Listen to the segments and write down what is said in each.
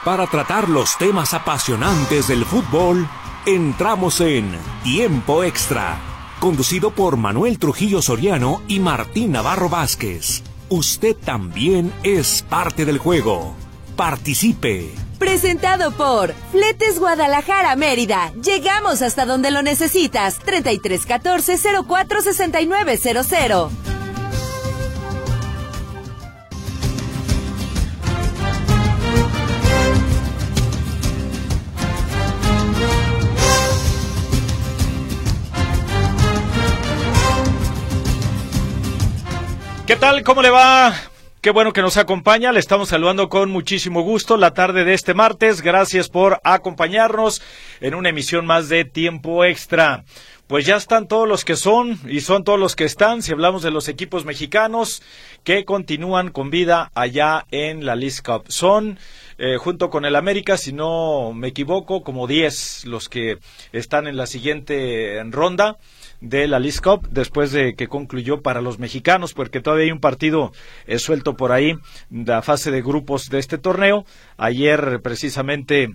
Para tratar los temas apasionantes del fútbol, entramos en Tiempo Extra, conducido por Manuel Trujillo Soriano y Martín Navarro Vázquez. Usted también es parte del juego. Participe. Presentado por Fletes Guadalajara Mérida. Llegamos hasta donde lo necesitas. 3314-046900. ¿Qué tal? ¿Cómo le va? Qué bueno que nos acompaña, le estamos saludando con muchísimo gusto la tarde de este martes. Gracias por acompañarnos en una emisión más de Tiempo Extra. Pues ya están todos los que son y son todos los que están, si hablamos de los equipos mexicanos que continúan con vida allá en la Leagues Cup. Son, junto con el América, si no me equivoco, como 10 los que están en la siguiente ronda de la Leagues Cup, después de que concluyó para los mexicanos, porque todavía hay un partido suelto por ahí, la fase de grupos de este torneo. Ayer precisamente,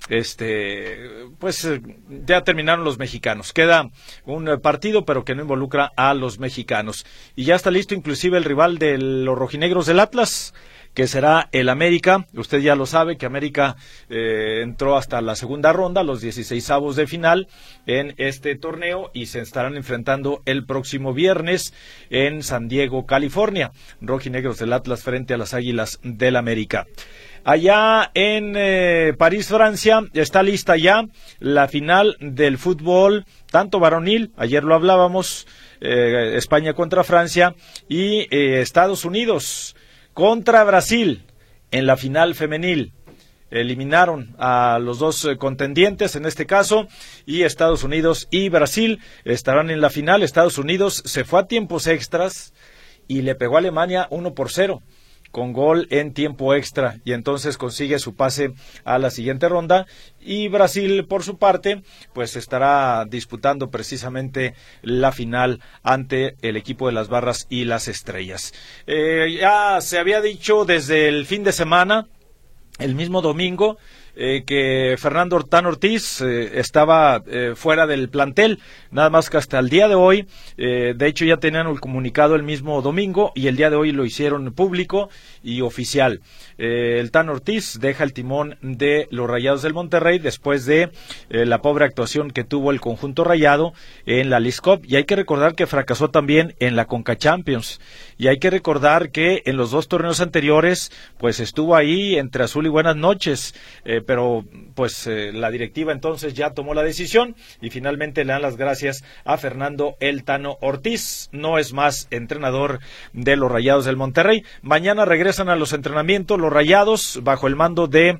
pues ya terminaron los mexicanos. Queda un partido, pero que no involucra a los mexicanos. Y ya está listo inclusive el rival de los rojinegros del Atlas, que será el América. Usted ya lo sabe que América entró hasta la segunda ronda, los 16avos de final en este torneo, y se estarán enfrentando el próximo viernes en San Diego, California. Rojinegros del Atlas frente a las Águilas del América. Allá en París, Francia, está lista ya la final del fútbol, tanto varonil, ayer lo hablábamos, España contra Francia, y Estados Unidos contra Brasil en la final femenil. Eliminaron a los dos contendientes en este caso, y Estados Unidos y Brasil estarán en la final. Estados Unidos se fue a tiempos extras y le pegó a Alemania 1-0 con gol en tiempo extra, y entonces consigue su pase a la siguiente ronda. Y Brasil, por su parte, pues estará disputando precisamente la final ante el equipo de las Barras y las Estrellas. Ya se había dicho desde el fin de semana, el mismo domingo, que Fernando Tan Ortiz estaba fuera del plantel, nada más que hasta el día de hoy. De hecho ya tenían el comunicado el mismo domingo, y el día de hoy lo hicieron público y oficial. El Tan Ortiz deja el timón de los Rayados del Monterrey después de la pobre actuación que tuvo el conjunto rayado en la Leagues Cup, y hay que recordar que fracasó también en la Conca Champions, y hay que recordar que en los dos torneos anteriores pues estuvo ahí entre azul y buenas noches, pero pues la directiva entonces ya tomó la decisión y finalmente le dan las gracias a Fernando El Tano Ortiz. No es más entrenador de los Rayados del Monterrey. Mañana regresan a los entrenamientos los Rayados bajo el mando de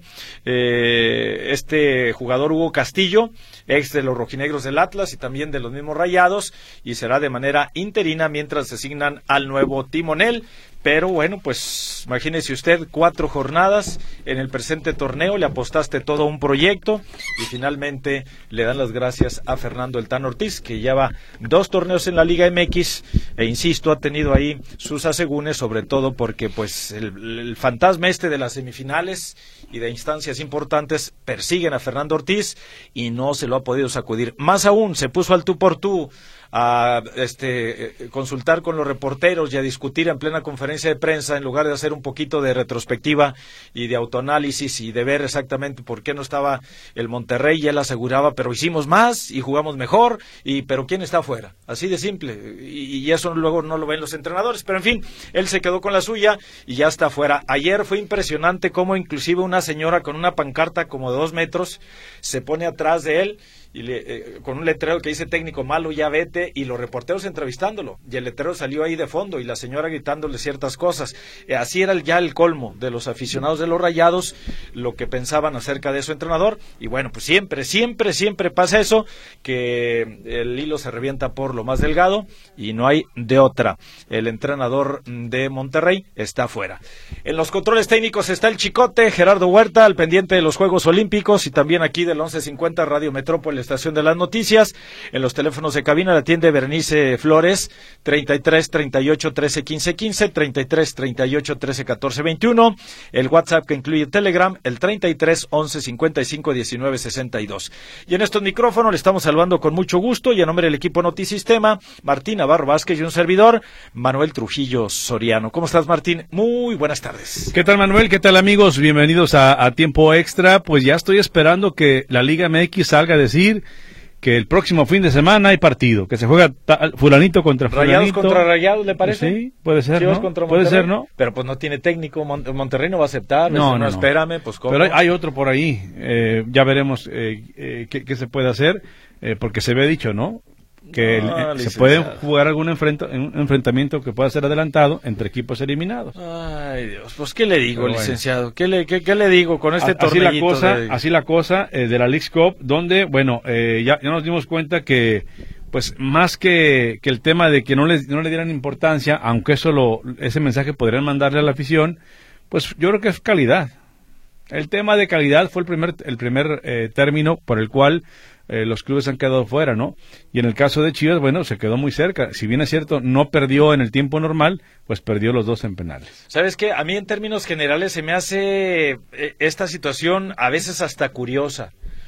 este jugador Hugo Castillo, ex de los rojinegros del Atlas y también de los mismos Rayados, y será de manera interina mientras designan al nuevo timonel. Pero bueno, pues imagínese usted, 4 jornadas en el presente torneo, le apostaste todo a un proyecto y finalmente le dan las gracias a Fernando El Tano Ortiz, que lleva 2 torneos en la Liga MX e insisto, ha tenido ahí sus asegúnes, sobre todo porque pues el fantasma de las semifinales y de instancias importantes persiguen a Fernando Ortiz y no se lo ha podido sacudir. Más aún, se puso al tú por tú a consultar con los reporteros y a discutir en plena conferencia de prensa, en lugar de hacer un poquito de retrospectiva y de autoanálisis y de ver exactamente por qué no estaba el Monterrey. Y él aseguraba, pero hicimos más y jugamos mejor, pero ¿quién está afuera? Así de simple, y eso luego no lo ven los entrenadores, pero en fin, él se quedó con la suya y ya está afuera. Ayer fue impresionante cómo inclusive una señora con una pancarta como de 2 metros se pone atrás de él y con un letrero que dice técnico malo, ya vete, y los reporteros entrevistándolo, y el letrero salió ahí de fondo y la señora gritándole ciertas cosas. Así era ya el colmo de los aficionados de los Rayados, lo que pensaban acerca de su entrenador. Y bueno, pues siempre pasa eso, que el hilo se revienta por lo más delgado y no hay de otra. El entrenador de Monterrey está fuera. En los controles técnicos está el Chicote, Gerardo Huerta, al pendiente de los Juegos Olímpicos y también aquí del 1150 Radio Metrópolis estación de las noticias. En los teléfonos de cabina la atiende Berenice Flores, 33 38 13 15 15, 33 38 13 14 21. El WhatsApp que incluye Telegram, el 33 11 55 19 62. Y en estos micrófonos le estamos saludando con mucho gusto y a nombre del equipo Notisistema, Martín Navarro Vázquez y un servidor, Manuel Trujillo Soriano. ¿Cómo estás, Martín? Muy buenas tardes. ¿Qué tal, Manuel? ¿Qué tal, amigos? Bienvenidos a Tiempo Extra. Pues ya estoy esperando que la Liga MX salga a decir que el próximo fin de semana hay partido, que se juega fulanito contra fulanito. Rayados contra Rayados, ¿le parece? Sí, puede ser, Chivas ¿no? Contra Puede Monterrey. ser, ¿no? Pero pues no tiene técnico, Monterrey no va a aceptar. No, espérame, pues ¿cómo? Pero hay otro por ahí, ya veremos qué se puede hacer, porque se ve dicho, ¿no? Que se puede jugar algún enfrentamiento que pueda ser adelantado entre equipos eliminados. Ay, Dios, pues ¿qué le digo, Pero licenciado? Bueno. ¿Qué le digo con este torneito? Así la cosa de la Leagues Cup, donde, bueno, ya nos dimos cuenta que, pues, más que el tema de que no le dieran importancia, aunque ese mensaje podrían mandarle a la afición, pues yo creo que es calidad. El tema de calidad fue el primer término por el cual los clubes han quedado fuera, ¿no? Y en el caso de Chivas, bueno, se quedó muy cerca. Si bien es cierto, no perdió en el tiempo normal, pues perdió los dos en penales. ¿Sabes qué? A mí en términos generales se me hace esta situación a veces hasta curiosa.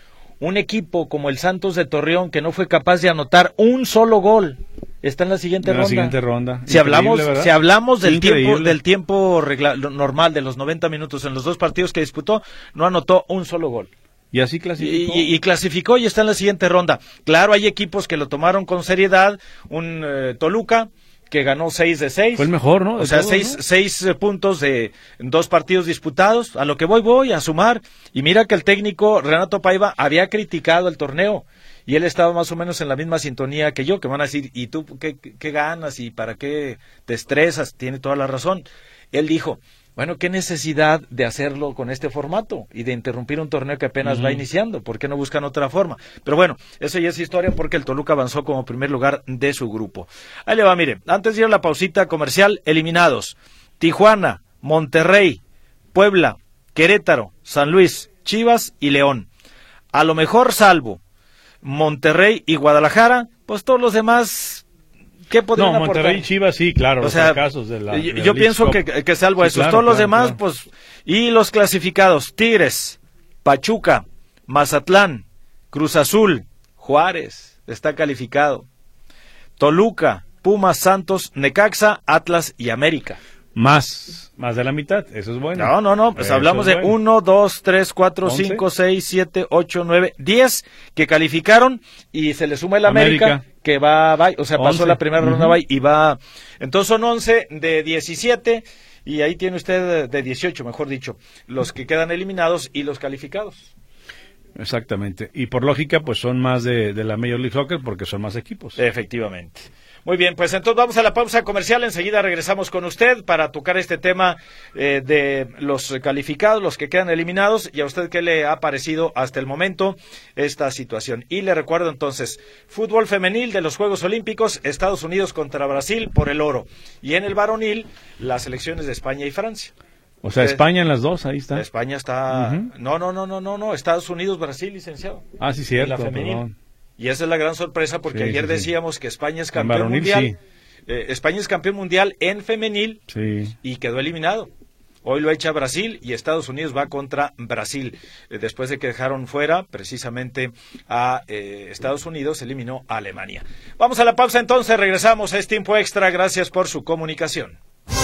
Un equipo como el Santos de Torreón que no fue capaz de anotar un solo gol está en la siguiente ronda. Si hablamos del tiempo normal de los 90 minutos en los dos partidos que disputó, no anotó un solo gol. Y así clasificó. Y clasificó y está en la siguiente ronda. Claro, hay equipos que lo tomaron con seriedad. Un Toluca que ganó 6 de 6. Fue el mejor, ¿no? O sea, 6 puntos de 2 partidos disputados. A lo que voy a sumar. Y mira que el técnico Renato Paiva había criticado el torneo. Y él estaba más o menos en la misma sintonía que yo, que van a decir, ¿y tú qué ganas? ¿Y para qué te estresas? Tiene toda la razón. Él dijo, bueno, ¿qué necesidad de hacerlo con este formato y de interrumpir un torneo que apenas va iniciando? ¿Por qué no buscan otra forma? Pero bueno, eso ya es historia porque el Toluca avanzó como primer lugar de su grupo. Ahí le va, mire, antes de ir a la pausita comercial, eliminados. Tijuana, Monterrey, Puebla, Querétaro, San Luis, Chivas y León. A lo mejor salvo Monterrey y Guadalajara, pues todos los demás... ¿Qué podrían aportar? Monterrey y Chivas sí, claro, o sea, casos de la yo pienso que salvo sí, esos, claro, todos los demás, claro. Pues, y los clasificados, Tigres, Pachuca, Mazatlán, Cruz Azul, Juárez, está calificado, Toluca, Pumas, Santos, Necaxa, Atlas y América. Más de la mitad, eso es bueno. No, pues hablamos de 1, 2, 3, 4, 5, 6, 7, 8, 9, 10 que calificaron y se le suma el América que va, o sea, 11. Pasó la primera ronda y va, entonces son 11 de 17 y ahí tiene usted de 18, mejor dicho, los que quedan eliminados y los calificados. Exactamente, y por lógica pues son más de la Major League Soccer porque son más equipos. Efectivamente. Muy bien, pues entonces vamos a la pausa comercial, enseguida regresamos con usted para tocar este tema de los calificados, los que quedan eliminados, y a usted qué le ha parecido hasta el momento esta situación. Y le recuerdo entonces, fútbol femenil de los Juegos Olímpicos, Estados Unidos contra Brasil por el oro, y en el varonil, las selecciones de España y Francia. O sea, España en las dos, ahí está. España está... No, Estados Unidos, Brasil, licenciado. Ah, sí, cierto, en la femenil. Perdón. Y esa es la gran sorpresa porque ayer decíamos que España es campeón varonil, mundial. Sí. España es campeón mundial en femenil y quedó eliminado. Hoy lo echa Brasil y Estados Unidos va contra Brasil. Después de que dejaron fuera precisamente a Estados Unidos, eliminó a Alemania. Vamos a la pausa entonces, regresamos, es tiempo extra, gracias por su comunicación.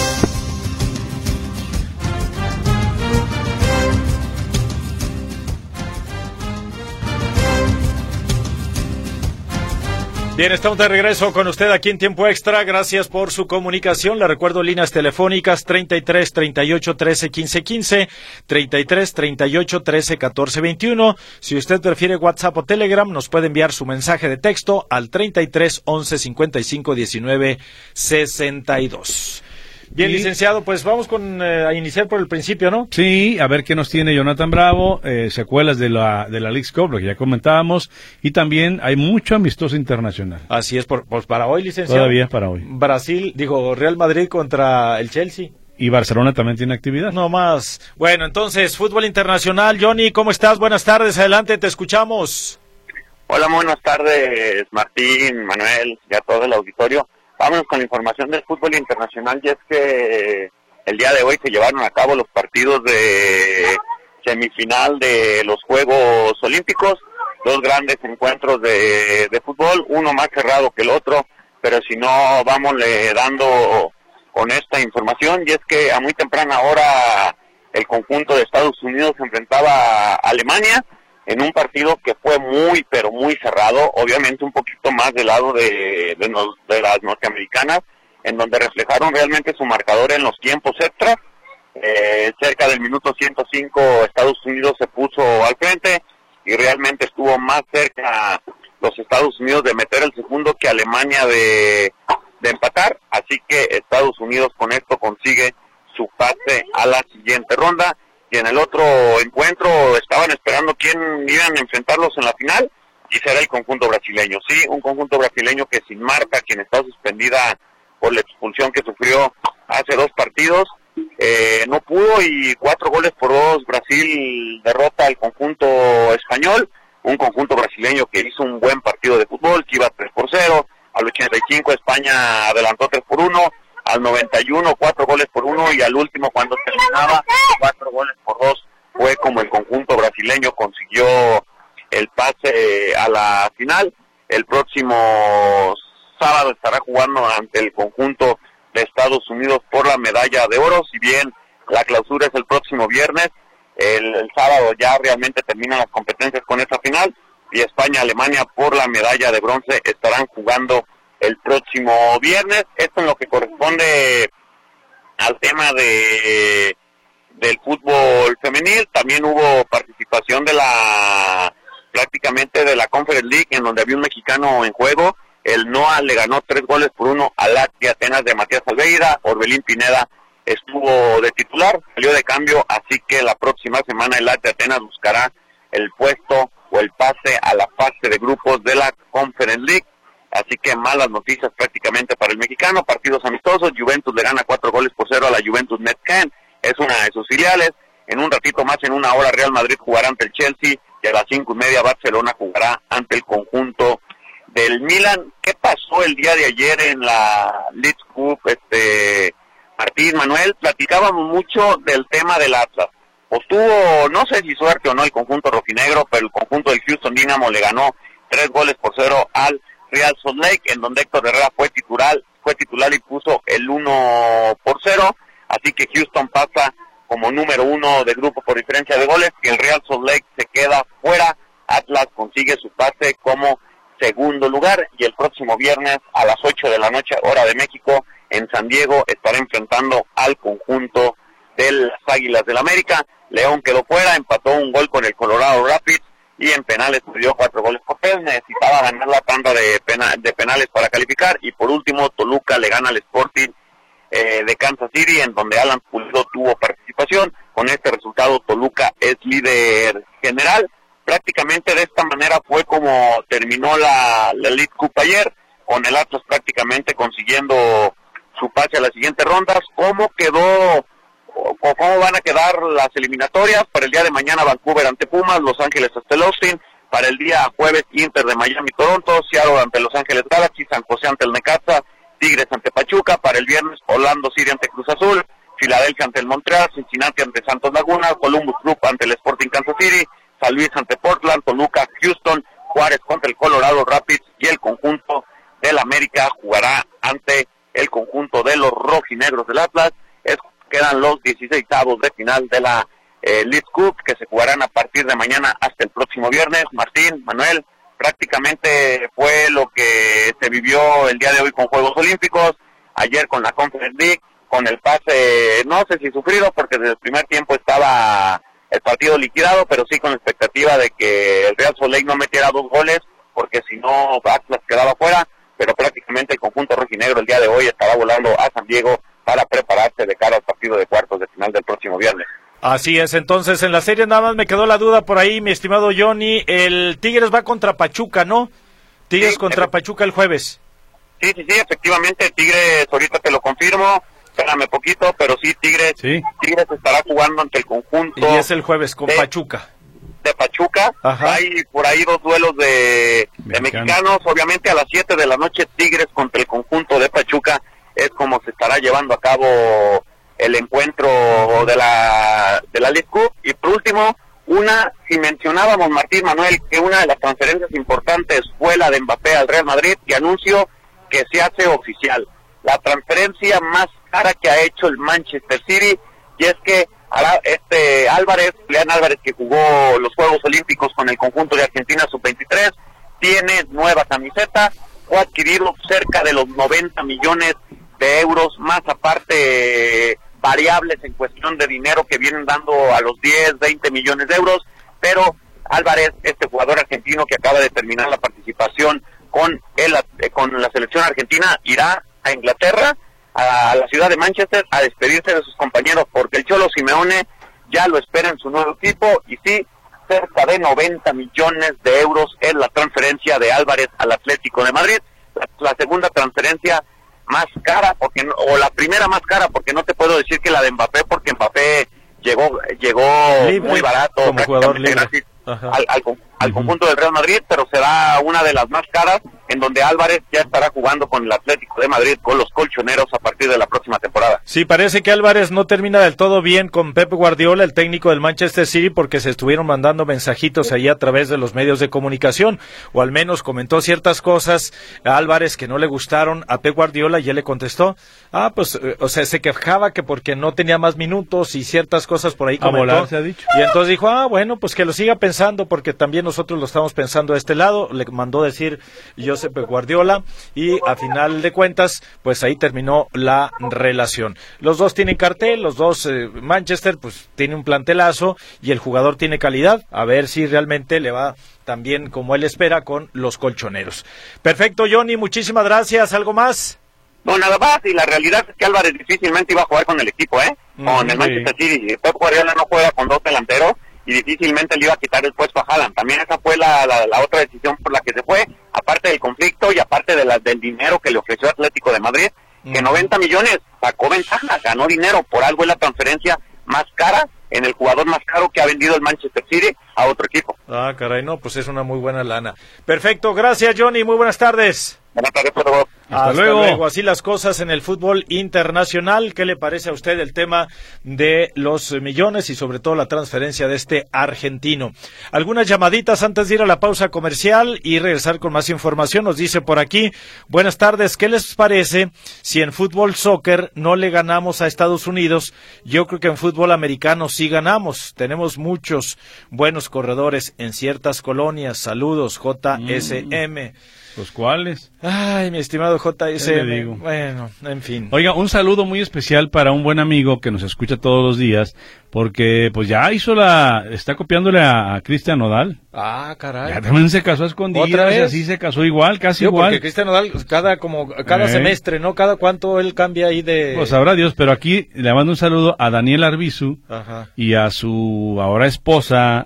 Bien, estamos de regreso con usted aquí en Tiempo Extra. Gracias por su comunicación. Le recuerdo líneas telefónicas 33 38 13 15 15, 33 38 13 14 21. Si usted prefiere WhatsApp o Telegram, nos puede enviar su mensaje de texto al 33 11 55 19 62. Bien, licenciado, pues vamos a iniciar por el principio, ¿no? Sí, a ver qué nos tiene Jonathan Bravo, secuelas de la Leagues Cup, lo que ya comentábamos, y también hay mucho amistoso internacional. Así es, pues para hoy, licenciado. Todavía para hoy. Real Madrid contra el Chelsea. Y Barcelona también tiene actividad. No más. Bueno, entonces, fútbol internacional. Johnny, ¿cómo estás? Buenas tardes, adelante, te escuchamos. Hola, buenas tardes, Martín, Manuel y a todo el auditorio. Vámonos con la información del fútbol internacional, y es que el día de hoy se llevaron a cabo los partidos de semifinal de los Juegos Olímpicos, dos grandes encuentros de fútbol, uno más cerrado que el otro, pero si no, vámonle dando con esta información, y es que a muy temprana hora el conjunto de Estados Unidos se enfrentaba a Alemania en un partido que fue muy, pero muy cerrado, obviamente un poquito más del lado de las norteamericanas, en donde reflejaron realmente su marcador en los tiempos extras. Cerca del minuto 105 Estados Unidos se puso al frente y realmente estuvo más cerca los Estados Unidos de meter el segundo que Alemania de empatar, así que Estados Unidos con esto consigue su pase a la siguiente ronda. Y en el otro encuentro estaban esperando quién iban a enfrentarlos en la final, y será el conjunto brasileño. Sí, un conjunto brasileño que sin marca, quien está suspendida por la expulsión que sufrió hace 2 partidos, no pudo, y 4-2 Brasil derrota al conjunto español, un conjunto brasileño que hizo un buen partido de fútbol, que iba 3-0, al 85 España adelantó 3-1, al 91 4-1, y al último cuando terminaba 4-2 fue como el conjunto brasileño consiguió el pase a la final. El próximo sábado estará jugando ante el conjunto de Estados Unidos por la medalla de oro, si bien la clausura es el próximo viernes. El sábado ya realmente terminan las competencias con esta final, y España-Alemania por la medalla de bronce estarán jugando el próximo viernes. Esto en lo que corresponde al tema del fútbol femenil. También hubo participación prácticamente de la Conference League, en donde había un mexicano en juego. El NOA le ganó 3-1 al LAC de Atenas de Matías Alveira. Orbelín Pineda estuvo de titular, salió de cambio, así que la próxima semana el LAC de Atenas buscará el puesto o el pase a la fase de grupos de la Conference League. Así que malas noticias prácticamente para el mexicano. Partidos amistosos, Juventus le gana 4-0 a la Juventus Netcan, es una de sus filiales. En un ratito más, en una hora, Real Madrid jugará ante el Chelsea, y a las 5:30 Barcelona jugará ante el conjunto del Milan. ¿Qué pasó el día de ayer en la League Cup, Martín, Manuel? Platicábamos mucho del tema del Atlas. Pues tuvo, no sé si suerte o no el conjunto rojinegro, pero el conjunto del Houston Dynamo le ganó 3-0 al Real Salt Lake, en donde Héctor Herrera fue titular y puso el 1-0, así que Houston pasa como número 1 del grupo por diferencia de goles, y el Real Salt Lake se queda fuera. Atlas consigue su pase como segundo lugar, y el próximo viernes a las 8 de la noche, hora de México, en San Diego, estará enfrentando al conjunto de las Águilas del América. León quedó fuera, empató un gol con el Colorado Rapids, y en penales perdió 4-3, necesitaba ganar la tanda de penales para calificar. Y por último, Toluca le gana al Sporting de Kansas City, en donde Alan Pulido tuvo participación. Con este resultado, Toluca es líder general. Prácticamente de esta manera fue como terminó la League Cup ayer, con el Atlas prácticamente consiguiendo su pase a las siguientes rondas. ¿Cómo quedó o cómo van a quedar las eliminatorias? Para el día de mañana, Vancouver ante Pumas, Los Ángeles ante el Austin. Para el día jueves, Inter de Miami, Toronto, Seattle ante Los Ángeles Galaxy, San José ante el Necaxa, Tigres ante Pachuca. Para el viernes, Orlando City ante Cruz Azul, Filadelfia ante el Montreal, Cincinnati ante Santos Laguna, Columbus Club ante el Sporting Kansas City, San Luis ante Portland, Toluca, Houston, Juárez contra el Colorado Rapids, y el conjunto del América jugará ante el conjunto de los rojinegros del Atlas. Quedan los 16avos de final de la League Cup, que se jugarán a partir de mañana hasta el próximo viernes. Martín, Manuel, prácticamente fue lo que se vivió el día de hoy con Juegos Olímpicos, ayer con la Conference League, con el pase, no sé si sufrido, porque desde el primer tiempo estaba el partido liquidado, pero sí con la expectativa de que el Real Salt Lake no metiera 2 goles, porque si no Atlas quedaba fuera. Pero prácticamente el conjunto rojinegro el día de hoy estará volando a San Diego para prepararse de cara al partido de cuartos de final del próximo viernes. Así es, entonces en la serie nada más me quedó la duda por ahí, mi estimado Johnny. El Tigres va contra Pachuca, ¿no? Tigres contra Pachuca el jueves. Sí, efectivamente, Tigres, ahorita te lo confirmo, espérame poquito, pero sí, Tigres estará jugando ante el conjunto. Y es el jueves con Pachuca. De Pachuca, Ajá. Hay por ahí 2 duelos de mexicanos. Obviamente a las 7 de la noche Tigres contra el conjunto de Pachuca es como se estará llevando a cabo el encuentro de la League Cup. Y por último, si mencionábamos, Martín Manuel, que una de las transferencias importantes fue la de Mbappé al Real Madrid, y anuncio que se hace oficial la transferencia más cara que ha hecho el Manchester City, y es que Julián Álvarez, que jugó los Juegos Olímpicos con el conjunto de Argentina sub-23, tiene nueva camiseta, fue adquirido cerca de los 90 millones de euros, más aparte variables en cuestión de dinero que vienen dando a los 10, 20 millones de euros, pero Álvarez, este jugador argentino que acaba de terminar la participación con la selección argentina, irá a Inglaterra, a la ciudad de Manchester, a despedirse de sus compañeros, porque el Cholo Simeone ya lo espera en su nuevo equipo, y sí, cerca de 90 millones de euros es la transferencia de Álvarez al Atlético de Madrid, la segunda transferencia más cara, o la primera más cara, porque no te puedo decir que la de Mbappé, porque Mbappé llegó libre, muy barato, como jugador libre, gratis al conjunto del Real Madrid, pero será una de las más caras, en donde Álvarez ya estará jugando con el Atlético de Madrid, con los colchoneros, a partir de la próxima temporada. Sí, parece que Álvarez no termina del todo bien con Pep Guardiola, el técnico del Manchester City, porque se estuvieron mandando mensajitos ahí a través de los medios de comunicación, o al menos comentó ciertas cosas a Álvarez que no le gustaron a Pep Guardiola, y él le contestó, se quejaba que porque no tenía más minutos y ciertas cosas por ahí comentó, se ha dicho. Y entonces dijo, bueno, pues que lo siga pensando, porque también nosotros lo estamos pensando de este lado, le mandó decir Josep Guardiola, y a final de cuentas, pues ahí terminó la relación. Los dos tienen cartel, los dos, Manchester, pues tiene un plantelazo, y el jugador tiene calidad, a ver si realmente le va también como él espera con los colchoneros. Perfecto, Johnny, muchísimas gracias. ¿Algo más? No, nada más, y la realidad es que Álvarez difícilmente iba a jugar con el equipo, con el Manchester City. Pep Guardiola no juega con 2 delanteros, y difícilmente le iba a quitar el puesto a Haaland. También esa fue la otra decisión por la que se fue, aparte del conflicto y aparte del dinero que le ofreció Atlético de Madrid, que 90 millones sacó ventaja, ganó dinero, por algo es la transferencia más cara, en el jugador más caro que ha vendido el Manchester City a otro equipo. Ah, caray, no, pues es una muy buena lana. Perfecto, gracias, Johnny, muy buenas tardes. Buenas tardes, por favor. Hasta luego. Así las cosas en el fútbol internacional. ¿Qué le parece a usted el tema de los millones y sobre todo la transferencia de este argentino? Algunas llamaditas antes de ir a la pausa comercial y regresar con más información. Nos dice por aquí, buenas tardes, ¿qué les parece si en fútbol soccer no le ganamos a Estados Unidos? Yo creo que en fútbol americano sí ganamos. Tenemos muchos buenos corredores en ciertas colonias. Saludos, JSM. ¿Los cuales? Ay, mi estimado JSM. Le digo? Bueno, en fin. Oiga, un saludo muy especial para un buen amigo que nos escucha todos los días, porque pues ya está copiándole a Cristian Nodal. Ah, caray. Ya también se casó a escondidas. ¿Otra vez? Y así se casó igual, casi igual. Porque Cristian Nodal cada semestre, ¿no? Cada cuánto él cambia ahí de... Pues sabrá Dios, pero aquí le mando un saludo a Daniel Arbizu. Ajá. Y a su ahora esposa,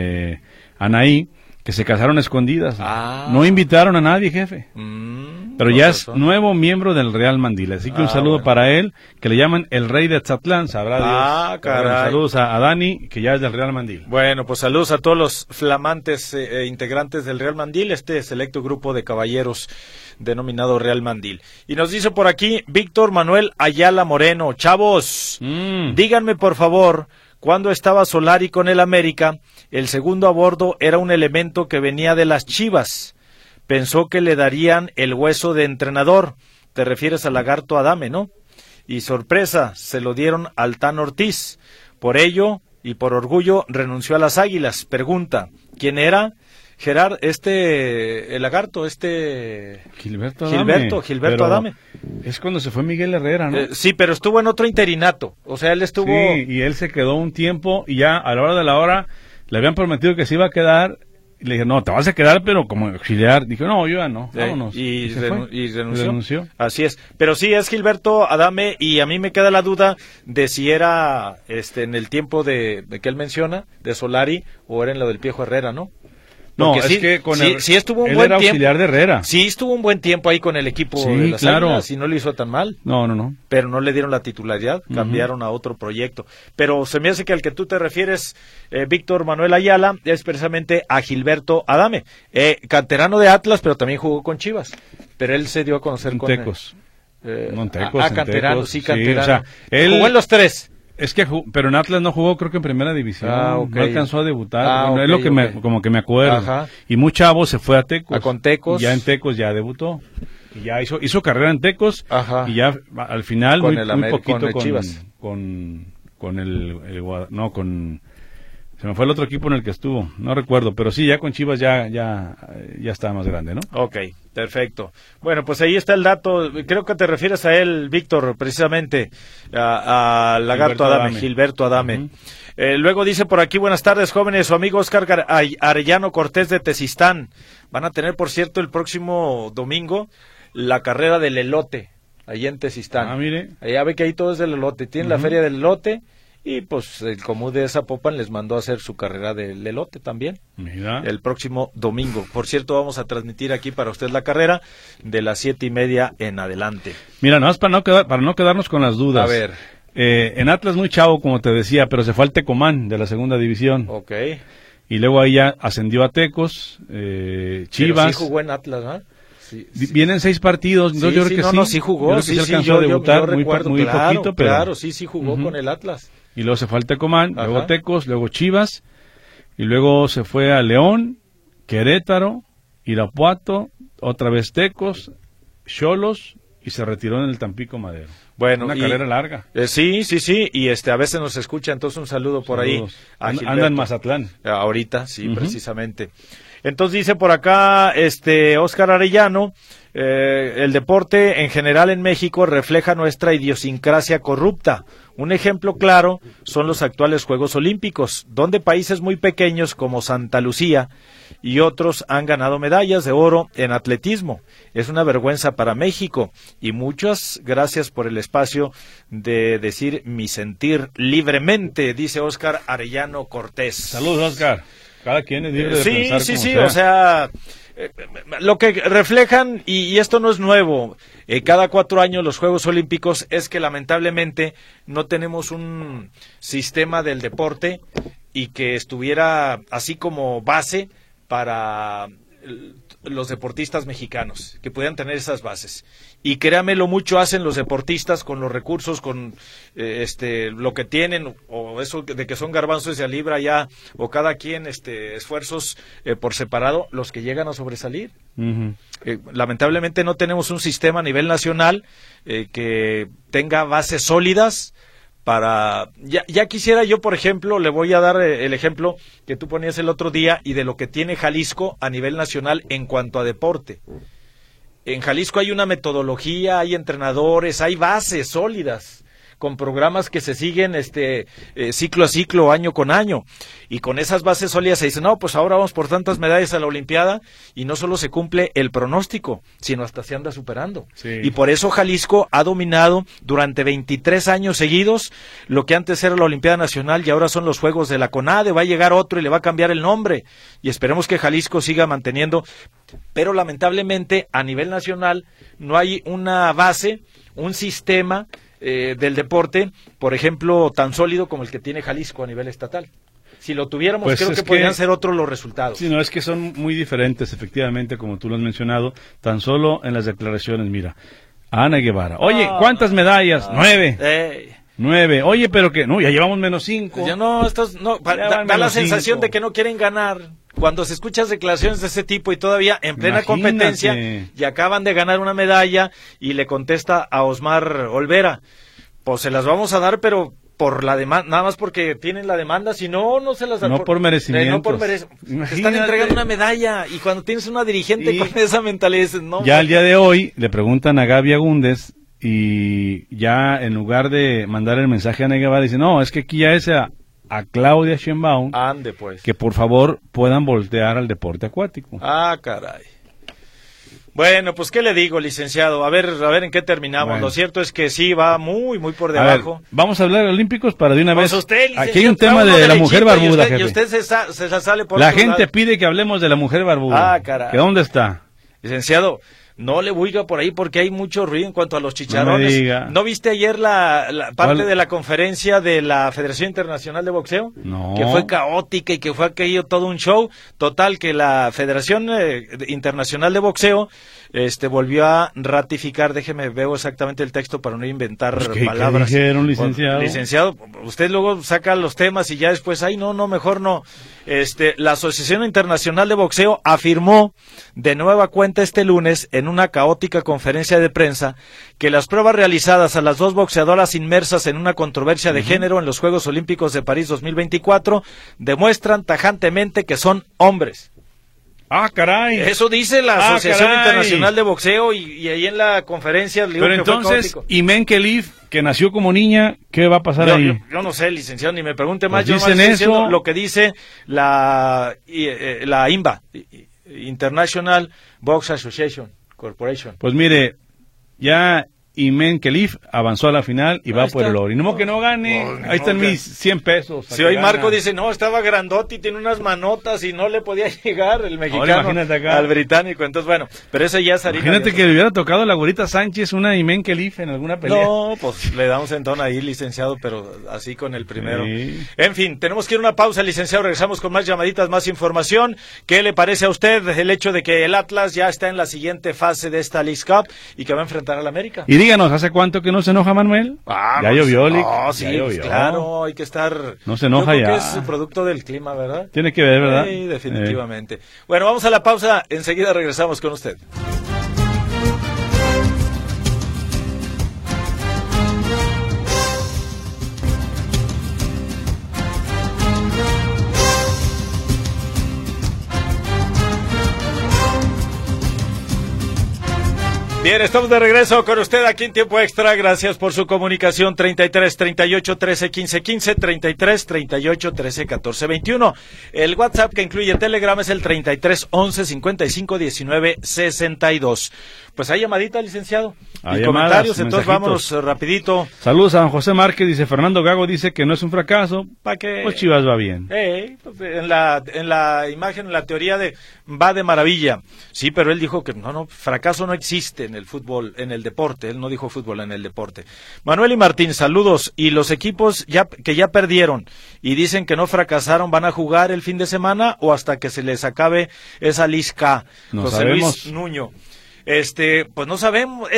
Anaí, que se casaron escondidas. No invitaron a nadie, jefe. Pero ya es nuevo miembro del Real Mandil. Así que un saludo para él, que le llaman el rey de Atzatlán, sabrá Dios. Caray. Saludos a Dani, que ya es del Real Mandil. Bueno, pues saludos a todos los flamantes integrantes del Real Mandil, este selecto grupo de caballeros denominado Real Mandil. Y nos dice por aquí Víctor Manuel Ayala Moreno, chavos, díganme por favor, cuando estaba Solari con el América, el segundo a bordo era un elemento que venía de las Chivas. Pensó que le darían el hueso de entrenador. Te refieres al Lagarto Adame, ¿no? Y sorpresa, se lo dieron al Tan Ortiz. Por ello, y por orgullo, renunció a las Águilas. Pregunta, ¿quién era? El Lagarto, Gilberto Adame. Gilberto Adame. Es cuando se fue Miguel Herrera, ¿no? Sí, pero estuvo en otro interinato. O sea, él estuvo... Sí, y él se quedó un tiempo y ya a la hora de la hora le habían prometido que se iba a quedar. Y le dije, no, te vas a quedar, pero como auxiliar. Dije, no, yo ya no, vámonos. Y renunció. Así es. Pero sí, es Gilberto Adame, y a mí me queda la duda de si era en el tiempo de que él menciona, de Solari, o era en lo del Piojo Herrera, ¿no? No, Porque es que con sí estuvo un él buen era tiempo. auxiliar de Herrera. Sí estuvo un buen tiempo ahí con el equipo Sí, de las claro. Águilas y no le hizo tan mal. No. Pero no le dieron la titularidad, cambiaron a otro proyecto. Pero se me hace que al que tú te refieres, Víctor Manuel Ayala, es precisamente a Gilberto Adame, canterano de Atlas, pero también jugó con Chivas. Pero él se dio a conocer En con Tecos. No, en Tecos, en canterano, Tecos. sí, canterano. o sea, él jugó en los tres. es que pero en Atlas no jugó, creo que en primera división. Ok. No alcanzó a debutar. Ok, es lo que ok. como que me acuerdo. Ajá. Y muy chavo se fue a Tecos. Con Tecos. Y ya en Tecos ya debutó. Y ya hizo carrera en Tecos. Ajá. Y ya al final Con muy, el muy América, poquito con el Chivas. con se me fue el otro equipo en el que estuvo, no recuerdo, pero sí, ya con Chivas ya estaba más grande, ¿no? Ok, perfecto. Bueno, pues ahí está el dato. Creo que te refieres a él, Víctor, precisamente, a Lagarto Adame, Gilberto Adame. Luego dice por aquí, buenas tardes, jóvenes. Su amigo Oscar Arellano Cortés de Tezistán. Van a tener, por cierto, el próximo domingo la carrera del elote, ahí en Tezistán. Ah, mire. Ya ve que ahí todo es del elote. Tienen la feria del elote. Y pues el Comú de Zapopan les mandó a hacer su carrera del elote también. Mira. El próximo domingo. Por cierto, vamos a transmitir aquí para usted la carrera de las 7:30 en adelante. Mira, nada más para no quedarnos con las dudas. A ver. En Atlas muy chavo, como te decía, pero se fue al Tecomán de la segunda división. Ok. Y luego ahí ya ascendió a Tecos, Chivas. Pero sí jugó en Atlas, ¿no? Sí. Vienen 6 partidos, Sí, yo creo sí, que no, sí. no, sí jugó. Yo creo que sí alcanzó a debutar yo muy recuerdo, poquito, pero... Claro, sí jugó con el Atlas. Y luego se fue al Tecomán, Ajá. luego Tecos, luego Chivas, y luego se fue a León, Querétaro, Irapuato, otra vez Tecos, Xolos, y se retiró en el Tampico Madero. Bueno, Una carrera larga. Sí, y a veces nos escucha, entonces un saludo por Saludos. ahí. A Anda en Mazatlán. Ahorita, sí, precisamente. Entonces dice por acá, Óscar Arellano, el deporte en general en México refleja nuestra idiosincrasia corrupta. Un ejemplo claro son los actuales Juegos Olímpicos, donde países muy pequeños como Santa Lucía y otros han ganado medallas de oro en atletismo. Es una vergüenza para México y muchas gracias por el espacio de decir mi sentir libremente, dice Óscar Arellano Cortés. Saludos, Óscar. Cada quien es libre de pensar como sí, sea. o sea, lo que reflejan, y esto no es nuevo, cada 4 años los Juegos Olímpicos, es que lamentablemente no tenemos un sistema del deporte y que estuviera así como base para los deportistas mexicanos, que pudieran tener esas bases. Y créamelo, mucho hacen los deportistas con los recursos, con lo que tienen, o eso de que son garbanzos de a libra ya, o cada quien esfuerzos por separado, los que llegan a sobresalir. Uh-huh. Lamentablemente no tenemos un sistema a nivel nacional que tenga bases sólidas para... Ya quisiera yo, por ejemplo, le voy a dar el ejemplo que tú ponías el otro día y de lo que tiene Jalisco a nivel nacional en cuanto a deporte. En Jalisco hay una metodología, hay entrenadores, hay bases sólidas, con programas que se siguen ciclo a ciclo, año con año. Y con esas bases sólidas se dice, no, pues ahora vamos por tantas medallas a la Olimpiada, y no solo se cumple el pronóstico, sino hasta se anda superando. Sí. Y por eso Jalisco ha dominado durante 23 años seguidos lo que antes era la Olimpiada Nacional y ahora son los Juegos de la CONADE. Va a llegar otro y le va a cambiar el nombre. Y esperemos que Jalisco siga manteniendo. Pero lamentablemente a nivel nacional no hay una base, un sistema del deporte, por ejemplo, tan sólido como el que tiene Jalisco a nivel estatal. Si lo tuviéramos, Pues creo que podrían ser otros los resultados. Sí, no, es que son muy diferentes, efectivamente, como tú lo has mencionado, tan solo en las declaraciones. Mira, Ana Guevara, oye, ¿cuántas medallas? 9. 9. Oye, pero que no, ya llevamos -5. Ya no, da la sensación de que no quieren ganar. Cuando se escuchan declaraciones de ese tipo y todavía en plena competencia y acaban de ganar una medalla y le contesta a Osmar Olvera, pues se las vamos a dar, pero por la demanda, nada más porque tienen la demanda, si no, no se las dan. No por merecimiento. No por merecimiento. Te están entregando una medalla y cuando tienes una dirigente con esa mentalidad, dices, no. Ya al día de hoy le preguntan a Gaby Agúndez y ya en lugar de mandar el mensaje a Ana Guevara, dice, no, es que aquí ya es a Claudia Sheinbaum, ande pues, que por favor puedan voltear al deporte acuático. Ah, caray. Bueno, pues qué le digo, licenciado, a ver en qué terminamos. Bueno. Lo cierto es que sí va muy por A ver, debajo. vamos a hablar de olímpicos para de una vez. Pues usted, licenciado, aquí hay un tema uno de la mujer derechito, barbuda, y jefe. usted se la sale por La otro gente lado. pide que hablemos de la mujer barbuda. Ah, caray. ¿Que dónde está? Licenciado, no le buiga por ahí porque hay mucho ruido en cuanto a los chicharrones. No me diga. ¿No viste ayer la parte ¿Cuál? de la conferencia de la Federación Internacional de Boxeo? No. Que fue caótica y que fue aquello todo un show. Total, que la Federación Internacional de Boxeo volvió a ratificar, déjeme, veo exactamente el texto para no inventar Pues, ¿qué palabras. dijeron, licenciado? Licenciado, usted luego saca los temas y ya después, mejor no. La Asociación Internacional de Boxeo afirmó de nueva cuenta este lunes en una caótica conferencia de prensa que las pruebas realizadas a las dos boxeadoras inmersas en una controversia de género en los Juegos Olímpicos de París 2024 demuestran tajantemente que son hombres. Ah, caray. Eso dice la Ah, Asociación caray. Internacional de Boxeo y ahí en la conferencia le digo Pero que fue entonces, caótico. Imen Kelif, que nació como niña, ¿qué va a pasar ahí? Yo no sé, licenciado, ni me pregunte más. Pues Yo nomás dicen estoy diciendo eso. lo que dice la INBA, International Box Association Corporation. Pues mire, ya Imen Kelif avanzó a la final y va Ahí por está. el oro. Y no modo que no gane, No, ahí están no, mis 100 pesos. Si hoy Marco dice, no, estaba grandote y tiene unas manotas y no le podía llegar el mexicano imagínate acá. al británico. Entonces, bueno, pero ese ya es harina. Imagínate de- que le hubiera tocado a la güerita Sánchez una Imen Kelif en alguna pelea. No, pues le damos sentón ahí, licenciado, pero así con el primero. Sí. En fin, tenemos que ir a una pausa, licenciado. Regresamos con más llamaditas, más información. ¿Qué le parece a usted el hecho de que el Atlas ya está en la siguiente fase de esta League Cup y que va a enfrentar al América? Y díganos, ¿hace cuánto que no se enoja Manuel? Ya llovió, Lick. No, sí, Ya pues llovió. claro, hay que estar... No se enoja Yo creo ya. que es producto del clima, ¿verdad? Tiene que ver, ¿verdad? Sí, definitivamente. Bueno, vamos a la pausa, enseguida regresamos con usted. Bien, estamos de regreso con usted aquí en Tiempo Extra. Gracias por su comunicación. 33 38 13 15 15, 33 38 13 14 21. El WhatsApp que incluye Telegram es el 33 11 55 19 62. Pues hay llamadita, licenciado. Hay y llamadas, comentarios, entonces mensajitos. vámonos rapidito. Saludos a Don José Márquez, dice Fernando Gago, dice que no es un fracaso, ¿Para qué? pues Chivas va bien. Pues en la imagen, en la teoría va de maravilla. Sí, pero él dijo que no, fracaso no existe en el fútbol, en el deporte. Él no dijo fútbol, en el deporte. Manuel y Martín, saludos. Y los equipos que ya perdieron y dicen que no fracasaron, ¿van a jugar el fin de semana o hasta que se les acabe esa lisca? No José sabemos. Luis Nuño. Pues no sabemos,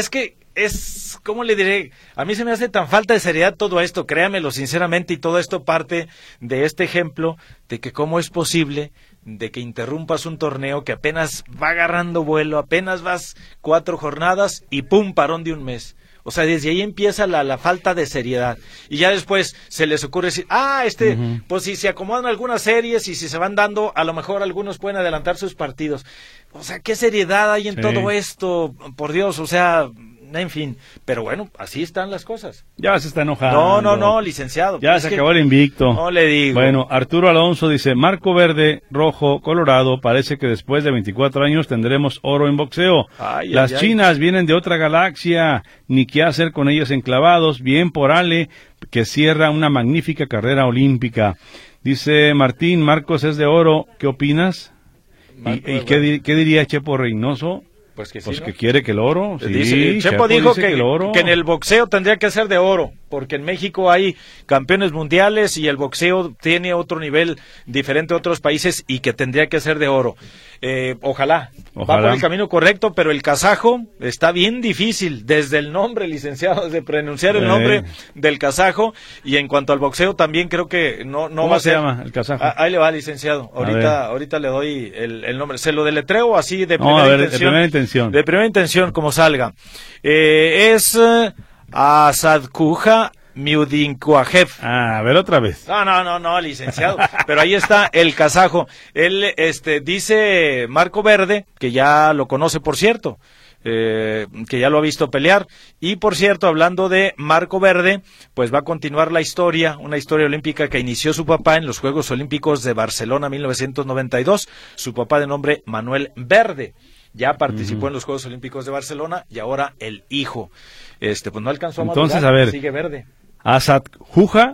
¿cómo le diré? A mí se me hace tan falta de seriedad todo esto, créamelo sinceramente, y todo esto parte de este ejemplo de que cómo es posible de que interrumpas un torneo que apenas va agarrando vuelo, apenas vas 4 jornadas y pum, parón de un mes. O sea, desde ahí empieza la falta de seriedad. Y ya después se les ocurre decir, pues si se acomodan algunas series y si se van dando, a lo mejor algunos pueden adelantar sus partidos. O sea, ¿qué seriedad hay en todo esto? Por Dios, o sea, en fin. Pero bueno, así están las cosas. Ya se está enojando. No, licenciado. Ya Es se que acabó el invicto. no le digo. Bueno, Arturo Alonso dice, Marco Verde, Rojo, Colorado, parece que después de 24 años tendremos oro en boxeo. Las chinas vienen de otra galaxia, ni qué hacer con ellas enclavados. Bien por Ale, que cierra una magnífica carrera olímpica. Dice Martín, Marcos es de oro, ¿qué opinas? ¿Y qué diría Chepo Reynoso? Pues que sí, Pues ¿no? que quiere que el oro. Sí, Dice, Chepo dijo dice el oro. que en el boxeo tendría que ser de oro, porque en México hay campeones mundiales y el boxeo tiene otro nivel diferente a otros países y que tendría que ser de oro. Ojalá. Va por el camino correcto, pero el kazajo está bien difícil, desde el nombre, licenciado, de pronunciar el nombre del kazajo, y en cuanto al boxeo también creo que no ¿Cómo va a ser. se llama el kazajo? Ahí le va, licenciado. Ahorita le doy el nombre. Se lo deletreo así de primera intención. De primera intención, como salga. Es Asadkuja Miudinkuajev. A ver otra vez. No, licenciado. Pero ahí está el kazajo. Él, dice Marco Verde, que ya lo conoce, por cierto, que ya lo ha visto pelear. Y por cierto, hablando de Marco Verde, pues va a continuar la historia, una historia olímpica que inició su papá en los Juegos Olímpicos de Barcelona 1992. Su papá de nombre Manuel Verde. ya participó en los Juegos Olímpicos de Barcelona y ahora el hijo. Pues no alcanzó a Entonces, madurar, a ver, sigue verde. Asadkuja,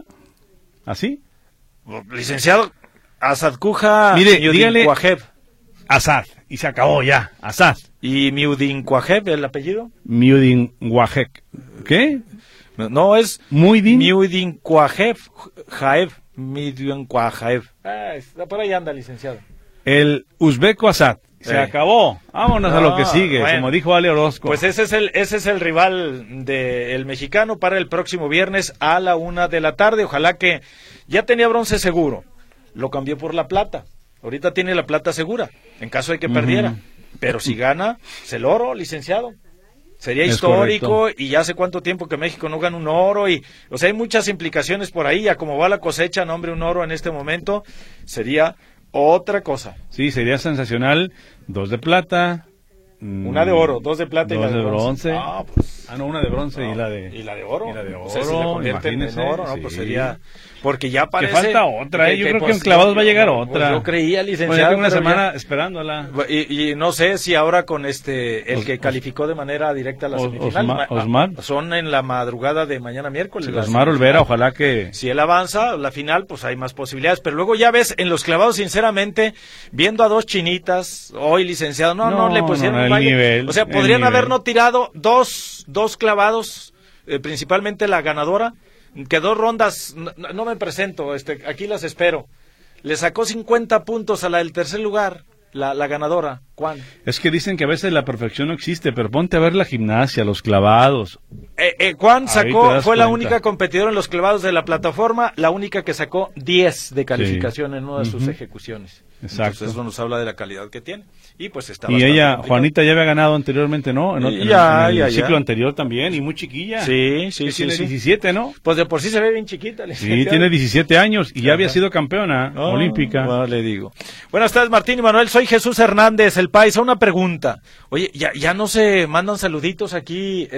¿así? Licenciado, Asadkuja Mire, dígale Miudincuajev. Asad, y se acabó ya, Asad. ¿Y Miudincuajev, el apellido? Miudincuajek. ¿Qué? No, es Muidin. Miudincuajev, Jaev, Miudincuajev. Está por ahí anda, licenciado. El uzbeco Asad. Se acabó. Vámonos a lo que sigue, bueno, como dijo Ale Orozco. Pues ese es el rival del mexicano para el próximo viernes a la 1 de la tarde. Ojalá que ya tenía bronce seguro. Lo cambió por la plata. Ahorita tiene la plata segura, en caso de que perdiera. Pero si gana, es el oro, licenciado. Sería histórico, correcto. Y ya hace cuánto tiempo que México no gana un oro. O sea, hay muchas implicaciones por ahí. Ya como va la cosecha, no, hombre, un oro en este momento sería otra cosa. Sí, sería sensacional. 2 de plata. Una de oro, 2 de plata y la de bronce. No, una de bronce y la de oro. Y la de oro. O sea, si le convierten en oro, ¿no? Sí. Pues sería... Porque ya parece... Que falta otra, yo creo que en clavados va a llegar otra. Yo creía, licenciado. Bueno, ya tengo una semana esperándola. Y no sé si ahora con el que calificó de manera directa a la semifinal. Osmar. Son en la madrugada de mañana miércoles. Sí, Osmar Olvera, ojalá que... Si él avanza, la final, pues hay más posibilidades. Pero luego ya ves, en los clavados, sinceramente, viendo a 2 chinitas, hoy, licenciado, no le pusieron un baile. Nivel, o sea, podrían habernos tirado dos clavados, principalmente la ganadora, que 2 rondas, no me presento, aquí las espero. Le sacó 50 puntos a la del tercer lugar, la ganadora, Juan. Es que dicen que a veces la perfección no existe, pero ponte a ver la gimnasia, los clavados. Juan fue la única competidora en los clavados de la plataforma, la única que sacó 10 de calificación en una de sus ejecuciones. Exacto. Entonces eso nos habla de la calidad que tiene. Y pues está y ella, Juanita, ya había ganado anteriormente, ¿no? En el ciclo anterior también, y muy chiquilla. Sí. Tiene 17, ¿no? Pues de por sí se ve bien chiquita. Sí, tiene 17 años y ya había sido campeona olímpica. No, le digo. Buenas tardes, Martín y Manuel. Soy Jesús Hernández, el país. Una pregunta. Oye, ya no se mandan saluditos aquí,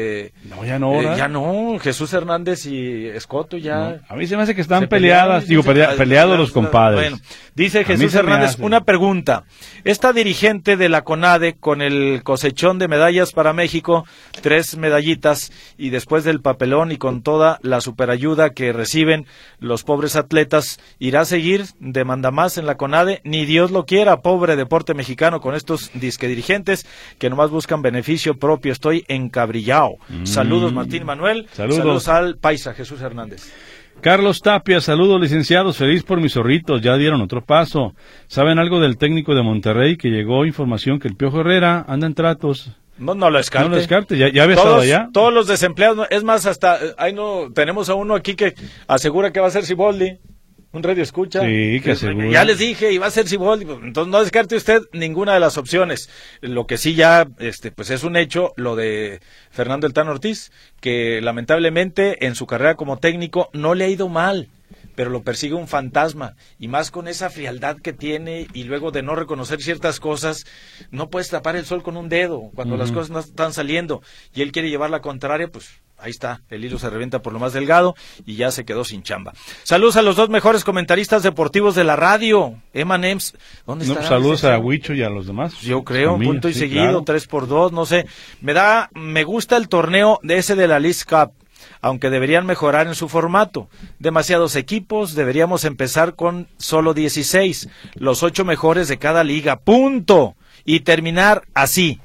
No, ya no, ¿verdad? ya no. Jesús Hernández y Escoto ya. No. A mí se me hace que están peleadas, peleados los compadres. Bueno, dice Jesús Hernández, una pregunta. Esta dirigente de la CONADE con el cosechón de medallas para México, 3 medallitas, y después del papelón y con toda la superayuda que reciben los pobres atletas, ¿irá a seguir de mandamás en la CONADE? Ni Dios lo quiera, pobre deporte mexicano con estos disque dirigentes que nomás buscan beneficio propio. Estoy encabrillado. Saludos, Martín Manuel. Saludos al paisa Jesús Hernández. Carlos Tapia, saludos licenciados, feliz por mis zorritos, ya dieron otro paso. ¿Saben algo del técnico de Monterrey que llegó información que el Piojo Herrera anda en tratos? No lo descarte. No lo descarte, ya había estado allá. Todos los desempleados, es más, hasta tenemos a uno aquí que asegura que va a ser Siboldi. Un radio escucha. Sí, que asegura. Ya les dije, iba a ser Siboldi, entonces no descarte usted ninguna de las opciones. Lo que sí ya, pues es un hecho, lo de Fernando El Tano Ortiz, que lamentablemente en su carrera como técnico no le ha ido mal, pero lo persigue un fantasma, y más con esa frialdad que tiene, y luego de no reconocer ciertas cosas, no puedes tapar el sol con un dedo, cuando las cosas no están saliendo, y él quiere llevar la contraria, pues ahí está, el hilo se revienta por lo más delgado y ya se quedó sin chamba. Saludos a los 2 mejores comentaristas deportivos de la radio. Emanems, ¿dónde está? Saludos a Huicho y a los demás. Yo creo, punto y seguido, claro. 3x2, no sé. Me gusta el torneo de la Leagues Cup, aunque deberían mejorar en su formato. Demasiados equipos, deberíamos empezar con solo 16, los 8 mejores de cada liga, punto. Y terminar así,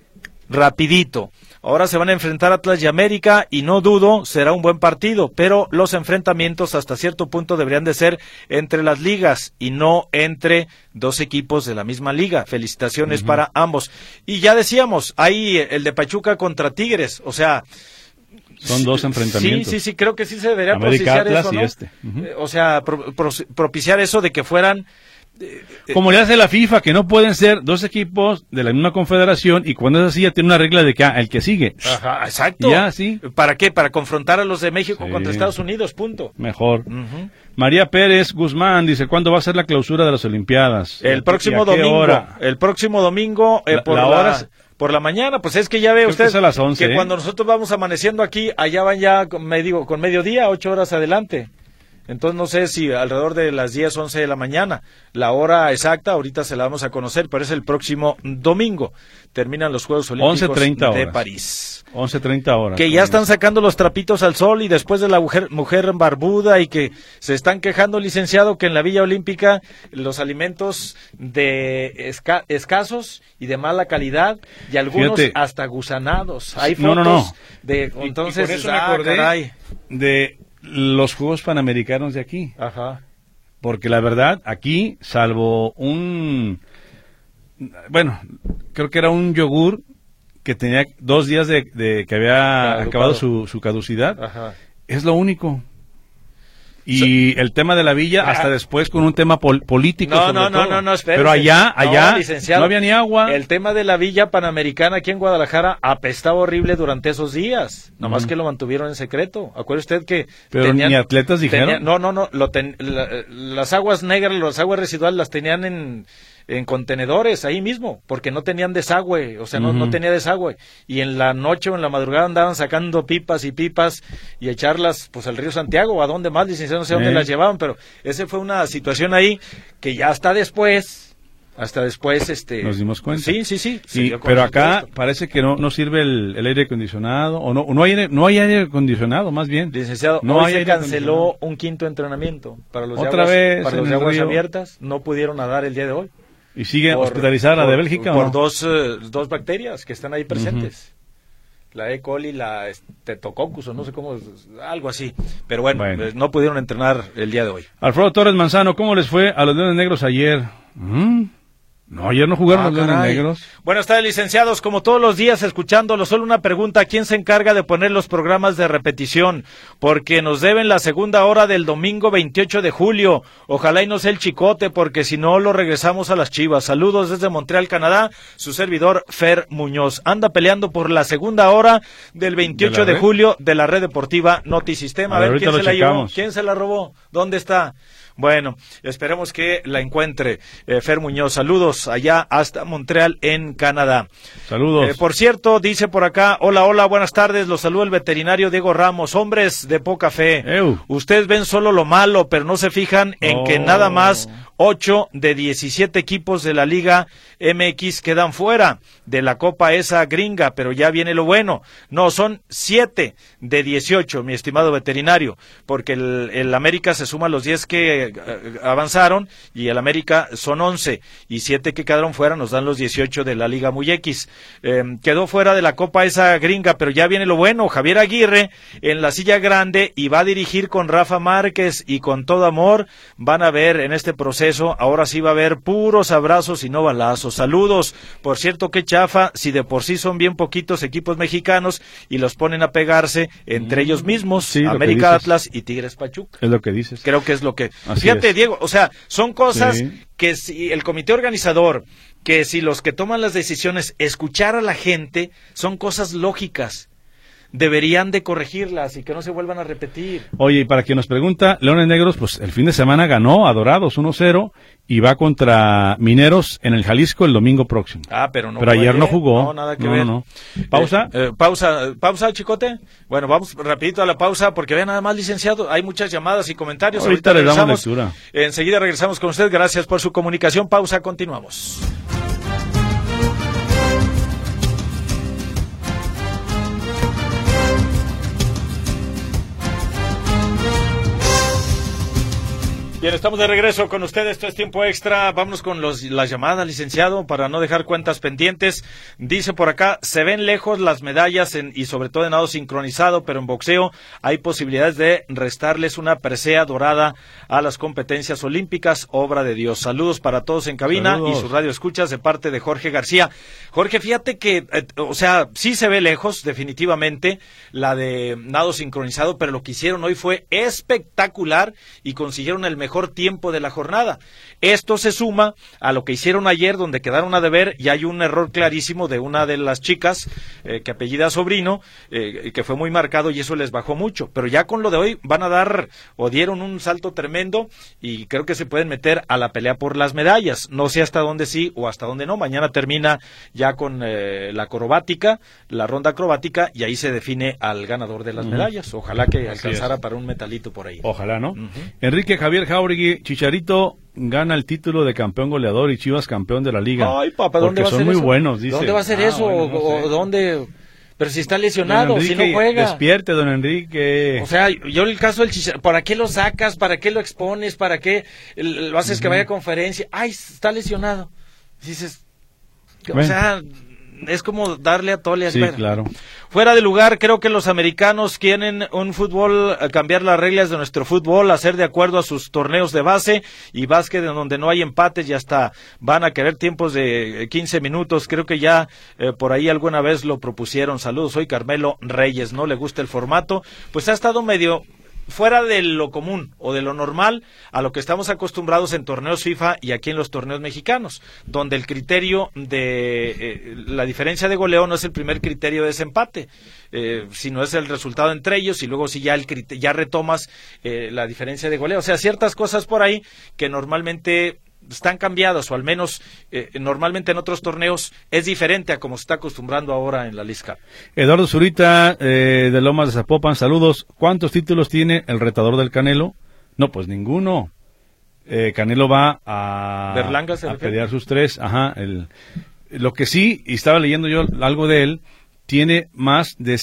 rapidito. Ahora se van a enfrentar Atlas y América y no dudo será un buen partido, pero los enfrentamientos hasta cierto punto deberían de ser entre las ligas y no entre 2 equipos de la misma liga. Felicitaciones para ambos. Y ya decíamos, hay el de Pachuca contra Tigres, o sea... Son 2 enfrentamientos. Sí, creo que sí se debería América, propiciar Atlas eso, ¿no? O sea, propiciar eso de que fueran... Como le hace la FIFA, que no pueden ser 2 equipos de la misma confederación, y cuando es así ya tiene una regla de que el que sigue. Ajá, exacto. Ya, sí. ¿Para qué? Para confrontar a los de México contra Estados Unidos, punto. Mejor. María Pérez Guzmán dice, ¿cuándo va a ser la clausura de las Olimpiadas? El próximo domingo. El próximo domingo por la mañana, pues es que ya ve usted que es a las 11, que cuando nosotros vamos amaneciendo aquí, allá van ya con mediodía, 8 horas adelante. Entonces no sé si alrededor de las 10, 11 de la mañana. La hora exacta ahorita se la vamos a conocer, pero es el próximo domingo. Terminan los Juegos Olímpicos 11:30 de horas. París. 11:30 horas. Que ya están sacando los trapitos al sol y después de la mujer barbuda y que se están quejando, licenciado, que en la Villa Olímpica los alimentos de escasos y de mala calidad y algunos Fíjate, hasta gusanados. Hay fotos no. de... Entonces, y por eso me acordé caray. de los Juegos Panamericanos de aquí. Ajá. Porque la verdad, aquí, salvo bueno, creo que era un yogur que tenía 2 días de que había acabado su caducidad, Ajá. es lo único. Y el tema de la villa, hasta después con un tema político. No, espérese. Pero allá licenciado, no había ni agua. El tema de la Villa Panamericana aquí en Guadalajara apestaba horrible durante esos días. Nomás que lo mantuvieron en secreto. Acuerde usted que... Pero ni atletas dijeron. Las aguas negras, las aguas residuales las tenían en contenedores ahí mismo, porque no tenían desagüe, o sea, no tenía desagüe. Y en la noche o en la madrugada andaban sacando pipas y echarlas pues al río Santiago, a dónde más, licenciado, no sé dónde las llevaban, pero esa fue una situación ahí que ya hasta después nos dimos cuenta. Sí, pero acá parece que no sirve el aire acondicionado, o no hay aire acondicionado, más bien. Licenciado, no hoy hay se canceló un 5.º entrenamiento para los Otra vez para los en de el aguas río. abiertas, no pudieron nadar el día de hoy. ¿Y sigue hospitalizada la de Bélgica por o no? dos bacterias que están ahí presentes. La E. coli y la Streptococcus, o no sé cómo, algo así. Pero bueno, no pudieron entrenar el día de hoy. Alfredo Torres Manzano, ¿cómo les fue a los Leones Negros ayer? No, ayer no jugaron los Leones Negros. Buenas tardes, licenciados. Como todos los días, escuchándolo, solo una pregunta. ¿Quién se encarga de poner los programas de repetición? Porque nos deben la segunda hora del domingo 28 de julio. Ojalá y no sea el Chicote, porque si no, lo regresamos a las Chivas. Saludos desde Montreal, Canadá. Su servidor, Fer Muñoz. Anda peleando por la segunda hora del 28 de julio de la Red Deportiva Notisistema. A ver, ¿quién se la llevó? ¿Quién se la robó? ¿Dónde está? Bueno, esperemos que la encuentre. Fer Muñoz, saludos allá hasta Montreal, en Canadá. Saludos. Por cierto, dice por acá, hola, buenas tardes, los saluda el veterinario Diego Ramos. Hombres de poca fe, ustedes ven solo lo malo, pero no se fijan en que nada más 8 de 17 equipos de la Liga MX quedan fuera de la Copa esa gringa, pero ya viene lo bueno. No, son 7 de 18, mi estimado veterinario, porque el América se suma a los 10 que avanzaron y el América son 11 y 7 que quedaron fuera nos dan los 18 de la Liga Muy X. Quedó fuera de la Copa esa gringa, pero ya viene lo bueno. Javier Aguirre en la silla grande y va a dirigir con Rafa Márquez y con todo amor. Van a ver en este proceso, ahora sí va a haber puros abrazos y no balazos. Saludos. Por cierto, qué chafa, si de por sí son bien poquitos equipos mexicanos y los ponen a pegarse entre ellos mismos, sí, América, Atlas y Tigres Pachuca. Es lo que dices. Creo que es lo que... Así Fíjate, es. Diego, o sea, son cosas que si el comité organizador, que si los que toman las decisiones escuchar a la gente, son cosas lógicas. Deberían de corregirlas y que no se vuelvan a repetir. Oye, y para quien nos pregunta, Leones Negros, pues el fin de semana ganó a Dorados 1-0 y va contra Mineros en el Jalisco el domingo próximo. Pero ayer no jugó. No, nada que ver. No. ¿Pausa? Pausa, Chicote. Bueno, vamos rapidito a la pausa porque vean nada más, licenciado, hay muchas llamadas y comentarios. Ahorita les damos lectura. Enseguida regresamos con usted. Gracias por su comunicación. Pausa, continuamos. Bien, estamos de regreso con ustedes, esto es Tiempo Extra. Vámonos con las llamadas, licenciado, para no dejar cuentas pendientes. Dice por acá, se ven lejos las medallas y sobre todo en nado sincronizado, pero en boxeo hay posibilidades de restarles una presea dorada a las competencias olímpicas, obra de Dios. Saludos para todos en cabina. Saludos. Y su radio escuchas de parte de Jorge García. Jorge, fíjate que, sí se ve lejos, definitivamente, la de nado sincronizado, pero lo que hicieron hoy fue espectacular y consiguieron el mejor mejor tiempo de la jornada. Esto se suma a lo que hicieron ayer, donde quedaron a deber, y hay un error clarísimo de una de las chicas, que apellida Sobrino, que fue muy marcado, y eso les bajó mucho. Pero ya con lo de hoy van a dar, o dieron un salto tremendo, y creo que se pueden meter a la pelea por las medallas. No sé hasta dónde sí o hasta dónde no. Mañana termina ya con la acrobática, la ronda acrobática, y ahí se define al ganador de las medallas. Ojalá que alcanzara para un metalito por ahí. Ojalá, ¿no? Enrique Javier Jauregui, Chicharito gana el título de campeón goleador y Chivas campeón de la liga. Ay, papá, ¿dónde va a ser eso? Porque son muy buenos, dice. ¿Dónde va a ser eso? Bueno, no sé. ¿O dónde? Pero si está lesionado, Enrique, si no juega. Despierte, don Enrique. O sea, yo el caso del Chicharito, ¿para qué lo sacas? ¿Para qué lo expones? ¿Para qué lo haces que vaya a conferencia? Ay, está lesionado. Dices, o sea, es como darle a tole a Sí, espera. claro. Fuera de lugar, creo que los americanos quieren un fútbol, cambiar las reglas de nuestro fútbol, hacer de acuerdo a sus torneos de base y básquet, en donde no hay empates y hasta van a querer tiempos de 15 minutos. Creo que ya por ahí alguna vez lo propusieron. Saludos, soy Carmelo Reyes. ¿No le gusta el formato? Pues ha estado medio fuera de lo común o de lo normal a lo que estamos acostumbrados en torneos FIFA y aquí en los torneos mexicanos, donde el criterio de la diferencia de goleo no es el primer criterio de desempate, sino es el resultado entre ellos, y luego si ya ya retomas la diferencia de goleo. O sea, ciertas cosas por ahí que normalmente están cambiadas, o al menos normalmente en otros torneos es diferente a como se está acostumbrando ahora en la Leagues Cup. Eduardo Zurita, de Lomas de Zapopan, saludos. ¿Cuántos títulos tiene el retador del Canelo? No, pues ninguno. Canelo va a pelear sus 3. Ajá. Lo que sí, y estaba leyendo yo algo de él, tiene más de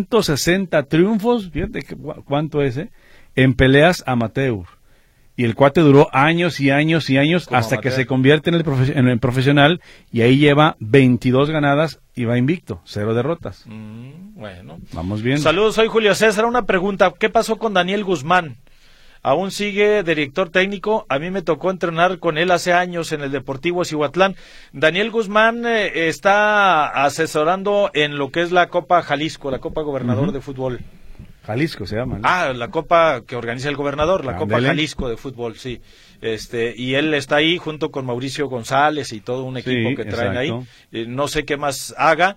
160 triunfos, fíjate cuánto es, en peleas amateur. Y el cuate duró años y años y años hasta que se convierte en el profesional, y ahí lleva 22 ganadas y va invicto, 0 derrotas. Bueno. Vamos bien. Saludos, soy Julio César. Una pregunta, ¿qué pasó con Daniel Guzmán? ¿Aún sigue director técnico? A mí me tocó entrenar con él hace años en el Deportivo Cihuatlán. Daniel Guzmán está asesorando en lo que es la Copa Jalisco, la Copa Gobernador de Fútbol. Jalisco se llama, ¿no? Ah, la copa que organiza el gobernador, la Copa Jalisco de fútbol, sí. Y él está ahí junto con Mauricio González y todo un equipo que traen ahí. No sé qué más haga,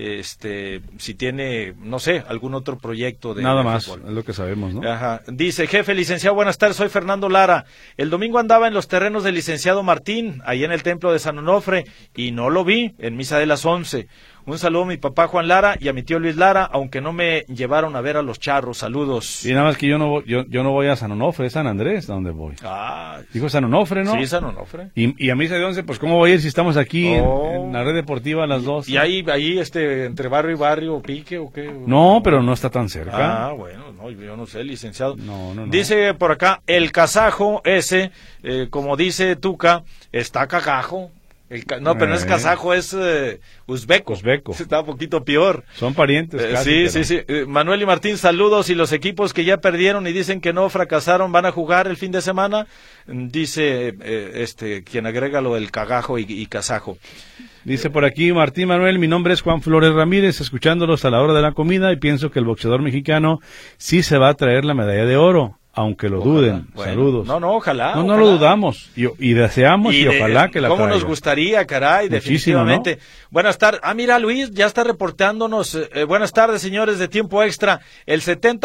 si tiene, no sé, algún otro proyecto de nada más, fútbol. Es lo que sabemos, ¿no? Ajá. Dice, jefe, licenciado, buenas tardes, soy Fernando Lara. El domingo andaba en los terrenos del licenciado Martín, ahí en el templo de San Onofre, y no lo vi en misa de las 11. Un saludo a mi papá Juan Lara y a mi tío Luis Lara, aunque no me llevaron a ver a los charros. Saludos. Y nada más que yo no voy a San Onofre, es San Andrés, ¿a dónde voy? Ah, dijo San Onofre, ¿no? Sí, San Onofre. Y a misa de 11, pues ¿cómo voy a ir si estamos aquí en la red deportiva a las 2? ¿Y ahí entre barrio y barrio, pique o qué? No, pero no está tan cerca. Ah, bueno, no, yo no sé, licenciado. No. Dice por acá, el kazajo ese, como dice Tuca, está cagajo. No, pero no es kazajo, es uzbeco. Está un poquito peor. Son parientes casi. Sí. Manuel y Martín, saludos. Y los equipos que ya perdieron y dicen que no fracasaron, ¿van a jugar el fin de semana? Dice quien agrega lo del cagajo y kazajo. Dice por aquí Martín Manuel, mi nombre es Juan Flores Ramírez, escuchándolos a la hora de la comida, y pienso que el boxeador mexicano sí se va a traer la medalla de oro. Aunque lo duden. Bueno, saludos. No, ojalá. No lo dudamos. Y deseamos y ojalá que la traiga. ¿Cómo nos gustaría, caray? Muchísimo, definitivamente. ¿No? Buenas tardes. Mira, Luis, ya está reportándonos. Buenas tardes, señores de Tiempo Extra. El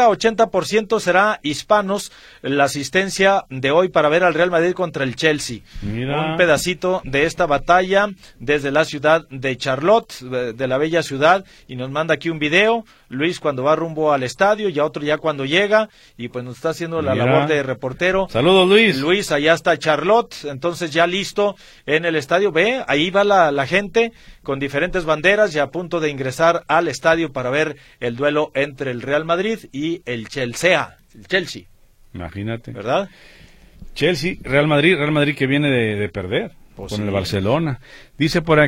70-80% será hispanos. La asistencia de hoy para ver al Real Madrid contra el Chelsea. Mira. Un pedacito de esta batalla desde la ciudad de Charlotte, de la bella ciudad. Y nos manda aquí un video. Luis cuando va rumbo al estadio, y a otro ya cuando llega. Y pues nos está haciendo la labor de reportero. Saludos, Luis. Luis, allá está Charlotte, entonces ya listo en el estadio. Ve, ahí va la gente con diferentes banderas y a punto de ingresar al estadio para ver el duelo entre el Real Madrid y el Chelsea. Imagínate. ¿Verdad? Chelsea, Real Madrid que viene de perder. Pues con el Barcelona. Dice por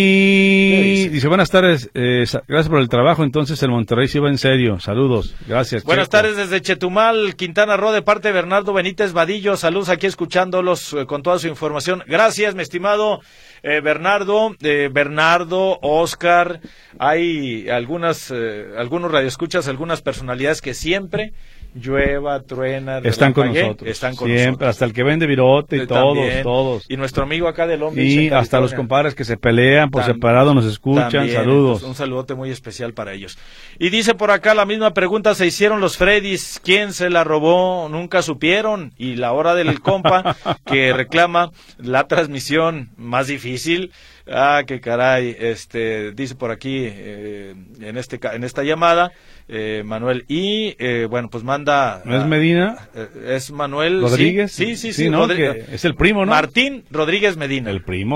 aquí, dice buenas tardes, gracias por el trabajo, entonces el Monterrey sí va en serio, saludos, gracias. Buenas tardes desde Chetumal, Quintana Roo, de parte de Bernardo Benítez Vadillo, saludos aquí escuchándolos con toda su información, gracias mi estimado Bernardo, Oscar, hay algunos radioescuchas, algunas personalidades que siempre llueva, truena, están con relampaguee, nosotros. Están con siempre, nosotros. hasta el que vende virote y todos. Y nuestro amigo acá de Long Beach, Y en hasta California. los compadres que se pelean por separado nos escuchan. También, Saludos. Un saludote muy especial para ellos. Y dice por acá la misma pregunta, se hicieron los Freddys, ¿quién se la robó? Nunca supieron. Y la hora del compa que reclama la transmisión más difícil. Ah, qué caray, dice por aquí en esta llamada Manuel y bueno, pues manda. ¿No es Medina? Es Manuel Rodríguez. Sí, ¿no? Que es el primo, ¿no? Martín Rodríguez Medina. El primo.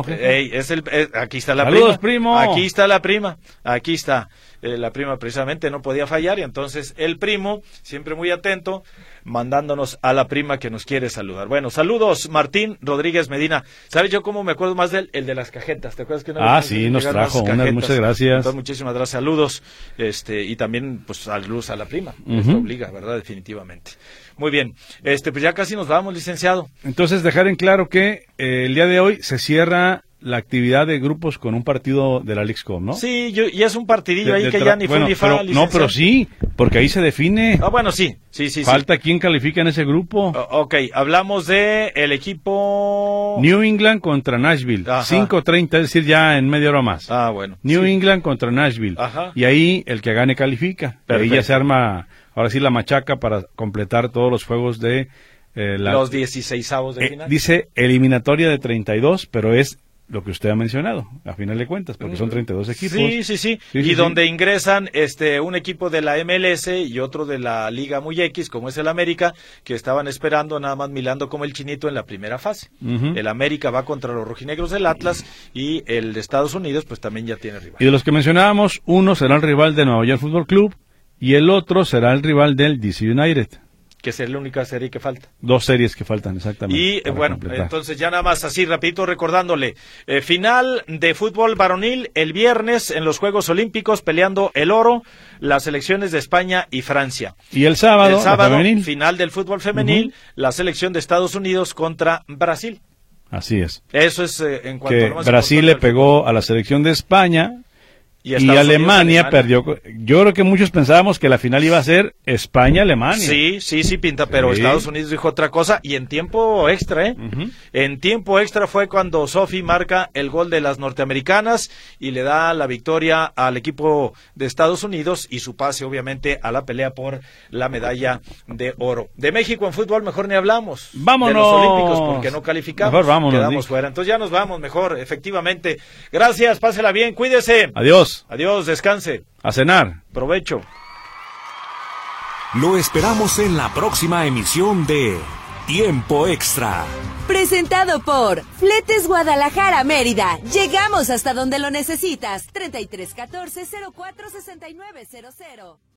Aquí está la Saludos, prima. primo. Aquí está la prima. Aquí está la prima, precisamente no podía fallar y entonces el primo, siempre muy atento, mandándonos a la prima que nos quiere saludar. Bueno, saludos Martín Rodríguez Medina. ¿Sabes yo cómo me acuerdo más de él? El de las cajetas. ¿Te acuerdas que sí, nos trajo unas, muchas gracias. Entonces, muchísimas gracias, saludos. Y también, pues, saludos a la prima. Esto obliga, ¿verdad? Definitivamente. Muy bien. Pues ya casi nos vamos, licenciado. Entonces, dejar en claro que el día de hoy se cierra la actividad de grupos con un partido de la Leagues Cup, ¿no? Sí, y es un partidillo ahí que ya ni fue ni fa, no, pero sí, porque ahí se define. Ah, bueno, sí. Falta quién califica en ese grupo. Ok, hablamos de el equipo New England contra Nashville, 5:30, es decir, ya en media hora más. Ah, bueno. New England contra Nashville. Ajá. Y ahí el que gane califica. Ahí ya se arma, ahora sí, la machaca para completar todos los juegos de los 16avos de final. Dice eliminatoria de 32, pero es lo que usted ha mencionado, a final de cuentas, porque son 32 equipos. Sí. Y donde ingresan un equipo de la MLS y otro de la Liga Muy X, como es el América, que estaban esperando nada más milando como el chinito en la primera fase. El América va contra los rojinegros del Atlas y el de Estados Unidos pues también ya tiene rival. Y de los que mencionábamos, uno será el rival de Nueva York Fútbol Club y el otro será el rival del DC United. Que es la única serie que falta. 2 series que faltan, exactamente. Y bueno, entonces ya nada más así rapidito recordándole, final de fútbol varonil el viernes en los Juegos Olímpicos peleando el oro, las selecciones de España y Francia. Y el sábado final del fútbol femenil, la selección de Estados Unidos contra Brasil. Así es. Eso es en cuanto que a Brasil le pegó a la selección de España. Y Alemania perdió. Yo creo que muchos pensábamos que la final iba a ser España-Alemania. Sí, pinta, pero Estados Unidos dijo otra cosa y en tiempo extra, En tiempo extra fue cuando Sophie marca el gol de las norteamericanas y le da la victoria al equipo de Estados Unidos y su pase, obviamente, a la pelea por la medalla de oro. De México en fútbol mejor ni hablamos. ¡Vámonos! De los Olímpicos, porque no calificamos. Mejor vámonos. Quedamos fuera. Entonces ya nos vamos mejor, efectivamente. Gracias, pásela bien, cuídese. Adiós, descanse. A cenar. Provecho. Lo esperamos en la próxima emisión de Tiempo Extra. Presentado por Fletes Guadalajara Mérida. Llegamos hasta donde lo necesitas. 3314-046900.